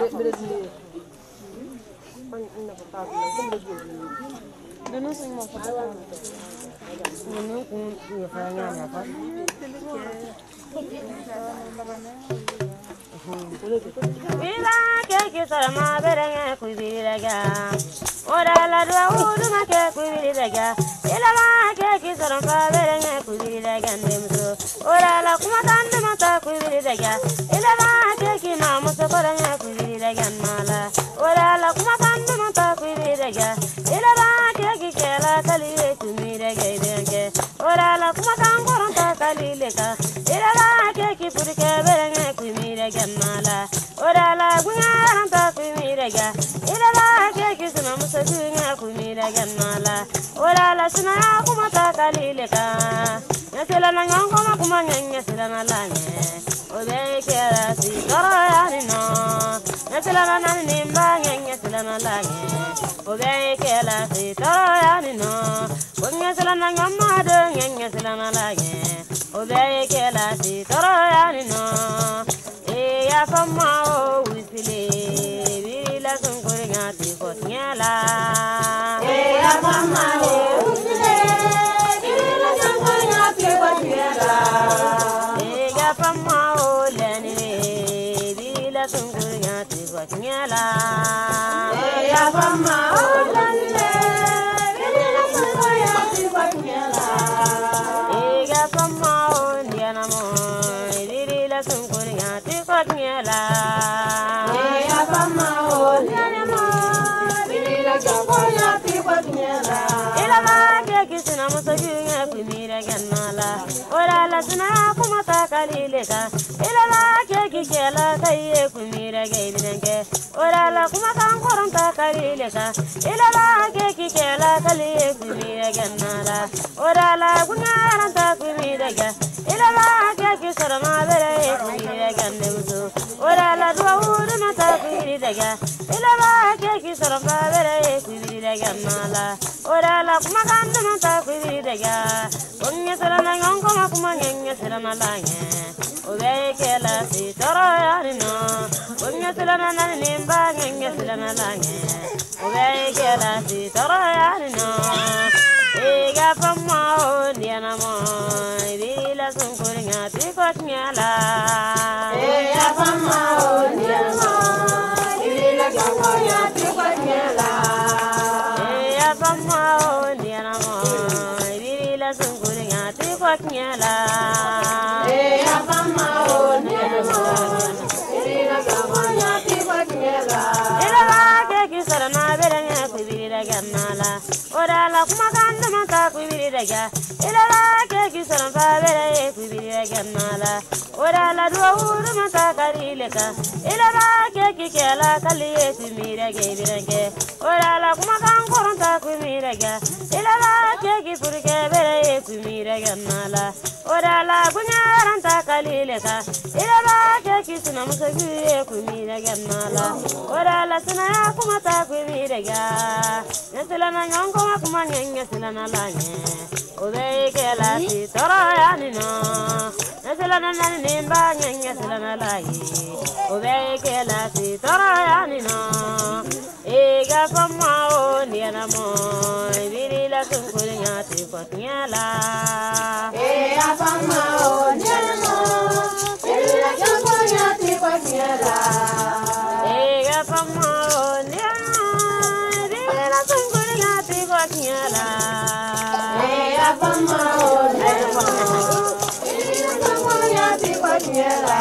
Viva que sarama berenge kuibiraga. Ora la dua uduma ke kuibiraga. Ilama ke sarama berenge kuibiraga nemso. Ora la kuma tande mata kuibiraga. Ilama ke mamu sokoranga kuibiraga mala. Ora la kuma tande mata kuibiraga. Ilama ke kela kali kumiraga idenge. Ora la kuma tangoranta kali leka. Ilama ke purke berenge kuibiraga mala. Ora la gunyaranta kumiraga. Ilama ke suna musagunya kumiraga mala. Ora la suna kumata kali leka. Yasela na nyangoma kumanya sela na lanye. Obe kera si toro yani no. Yasela na nani nimba nyanya sela na lanye. Obe kera si toro yani no. Kunya sela na nyama do nyanya sela na lanye. Obe kera si toro yani no. Ya fama o wisile bila sungkuri ngati kotnyala. Ya fama o wisile bila sungkuri ngati kotnyala. Ya fama o lenile bila sungkuri ngati kotnyala. Ya fama o lenile bila sungkuri ngati kotnyala. Ya fama o ndiana mo bila sungkuri ngati kotnyala. Ya fama o ndiana mo bila sungkuri ngati kotnyala. Ilama ke kisina musagunya kumira ganala. Ora la suna kumata kalileka. Ilama ke kikela kaye kumira gaidenge. Ora la kumata koranta kalileka. Ilama ke kikela kaliye kumira ganala. Ora la gunyaranta kumira ga. Ilama ke kisarama bere kumira gannemso. Ora la dua uru mata kumira ga. Ilama ke kisarama bere kumira ganala. Ora la kumakanda mata kumira ga. Onya sarana ngongoma kumanya sarana lanye. Obe kela si toro yani no. Onya sarana nani nimba ngenya sarana lanye. Obe kela si toro yani no. Ega fama o diana mo. Bila sungkuri ngati kotnyala. Ega fama o diana mo. Bila sungkuri ngati kotnyala. Ega fama o diana mo. Bila sungkuri ngati kotnyala. Ega fama o diana mo. Bila sungkuri ngati kotnyala. Ilama ke kisarana berenge kubira ganala. Ora la kumakanda mata kubira ga. Ilama ke kisarana berenge kubira ganala. Ora la dua uru mata karileka. Ilama ke kikela kaliye kumira gebirenge. Ora la kumakan koranta kumira ga. Ilama ke kipurke berenge kumira ganala. Ora la gunyaranta kalileka. Ilama ke kisuna musaguye kumira ganala. Ora la suna kumata kumira ga. Yasela na nyongoma kumanya sela na lanye. Obe kela si toro yani no. Yasela na nani nimba nyanya sela na lanye. Obe kela si toro yani no. Ega fama o ndiana mo. Virila sungkuri ngati kotnyala. Ega fama o ndiana mo. Virila sungkuri ngati kotnyala. Ega fama o ndiana mo. Virila sungkuri ngati kotnyala. Ega fama o ndiana mo. Virila sungkuri ngati kotnyala.